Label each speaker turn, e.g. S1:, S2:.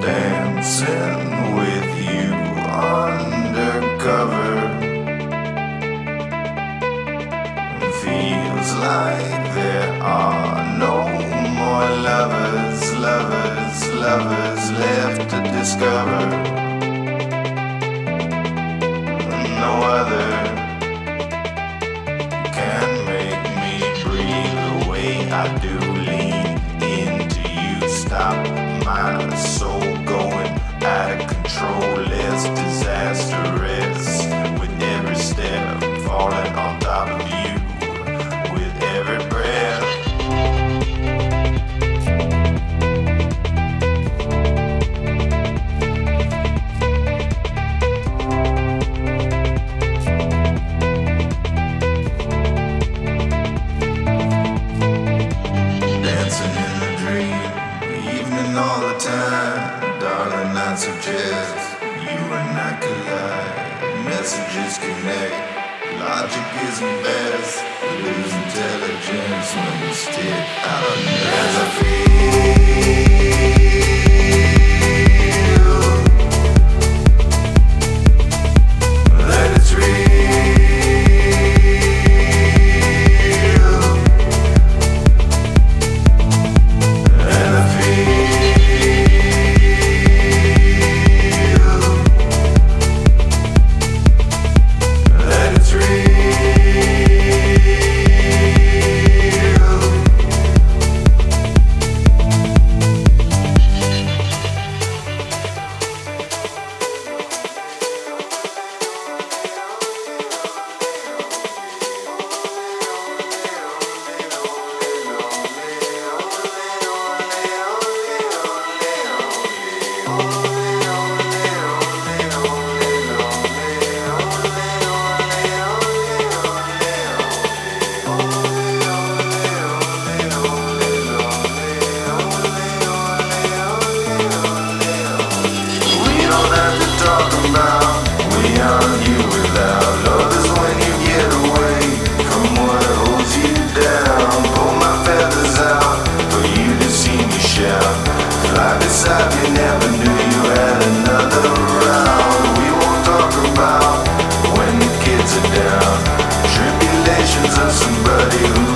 S1: dancing with you undercover. Feels like there are no more lovers left to discover. No other can make me breathe the way I do. Lean into you, stop my soul going out of control. Less disastrous with every step, falling on top of you with every breath. Dancing in the dream, evening all the time. Darling, I suggest you and I collide. Messages connect, logic isn't best. Lose intelligence when we stick out of as I feel that it's real, and I feel that it's real. Fly beside me, never knew you had another round. We won't talk about when the kids are down, tribulations of somebody who